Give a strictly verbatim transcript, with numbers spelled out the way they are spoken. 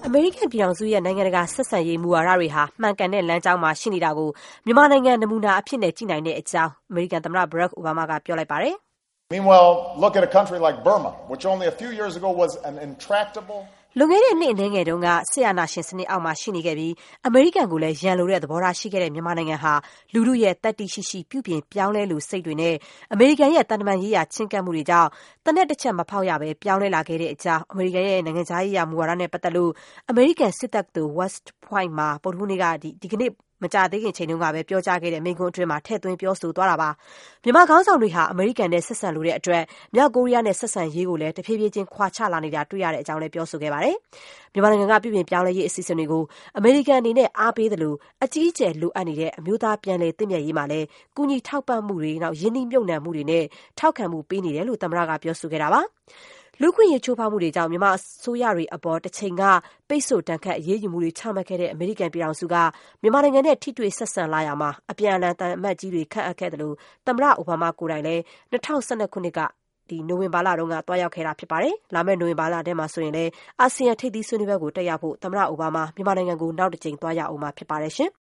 အမေရိကန်ပြည်ထောင်စုရဲ့နိုင်ငံတကာဆက်ဆံရေးမူဝါဒတွေဟာမှန်ကန်တဲ့လမ်းကြောင်းမှာရှိနေတာကိုမြန်မာနိုင်ငံနမူနာအဖြစ်နဲ့ကြည့်နိုင်တဲ့အကြောင်းအမေရိကန်သမ္မတ Barack Obama ကပြောလိုက်ပါတယ်။ Meanwhile, look at a country like Burma, which only a few years ago was an intractable လွန်ခဲ့တဲ့နှစ်အနည်းငယ်တုန်းကဆရာနာရှင်စနစ်အောက်မှာရှိနေခဲ့ပြီးအမေရိကန်ကိုလည်းရန်လိုတဲ့သဘောထားရှိခဲ့တဲ့မြန်မာနိုင်ငံဟာလူမှုရဲ့တတ်သိရှိရှိပြုပြင်ပြောင်းလဲလိုစိတ်တွေနဲ့အမေရိကန်ရဲ့တန်တမာရေးရာချင်းကပ်မှုတွေကြောင့်တနက်တစ်ချက်မဖောက်ရပဲပြောင်းလဲလာခဲ့တဲ့အကြောင်းအမေရိကန်ရဲ့နိုင်ငံခြားရေးရာမူဝါဒနဲ့ပတ်သက်လို့အမေရိကန်စစ်တပ်သူ West Point မှာဗုဒ္ဓဟူးနေ့ကဒီဒီကနေ့မကြသေးခင်ချိန်တုန်းကပဲပြောကြားခဲ့တဲ့မိန့်ခွန်းအတွင်းမှာထည့်သွင်းပြောဆိုသွားတာပါမြန်မာခေါင်းဆောင်တွေဟာအမေရိကန်နဲ့ဆက်ဆံလိုတဲ့အတွက်မြောက်ကိုရီးယားနဲ့ဆက်ဆံရေးကိုလည်းတဖြည်းဖြည်းချင်းခွာချလာနေတာတွေ့ရတဲ့အကြောင်းလည်းပြောဆိုခဲ့ပါတယ်မြန်မာနိုင်ငံကပြည်ပြင်ပြောင်းလဲရေးအစီအစဉ်တွေကိုအမေရိကန်အနေနဲ့အားပေးသလိုအကြီးအကျယ်လိုအပ်နေတဲ့အမျိုးသားပြန်လည်သင့်မြတ်ရေးမှာလည်းကူညီထောက်ပံ့မှုတွေနောက်ယင်းနှိမ့်မြုပ်နှံမှုတွေနဲ့ထောက်ခံမှုပေးနေတယ်လို့သမ္မတကပြောဆိုခဲ့တာပါလူခွင့်ရေးချိုးဖောက်မှုတွေကြောင့်မြန်မာအစိုးရတွေအပေါ်တစ်ချိန်ကပိတ်ဆို့တန်ခတ်အရေးယူမှုတွေချမှတ်ခဲ့တဲ့အမေရိကန်ပြည်ထောင်စုကမြန်မာနိုင်ငံနဲ့ထိတွေ့ဆက်ဆံလာရမှာအပြန်အလှန်တန်အမတ်ကြီးတွေခန့်အပ်ခဲ့တယ်လို့သမ္မတအိုဘားမားကိုယ်တိုင်လည်း၂၀၁၂ခုနှစ်ကဒီနိုဝင်ဘာလတုန်းကတွားရောက်ခဲ့တာဖြစ်ပါတယ်။လာမယ့်နိုဝင်ဘာလထဲမှာဆိုရင်လည်းအာဆီယံထိပ်သီးဆွေးနွေးပွဲကိုတက်ရောက်ဖို့သမ္မတအိုဘားမားမြန်မာနိုင်ငံကိုနောက်တစ်ကြိမ်တွားရောက်အောင်မှာဖြစ်ပါတယ်ရှင်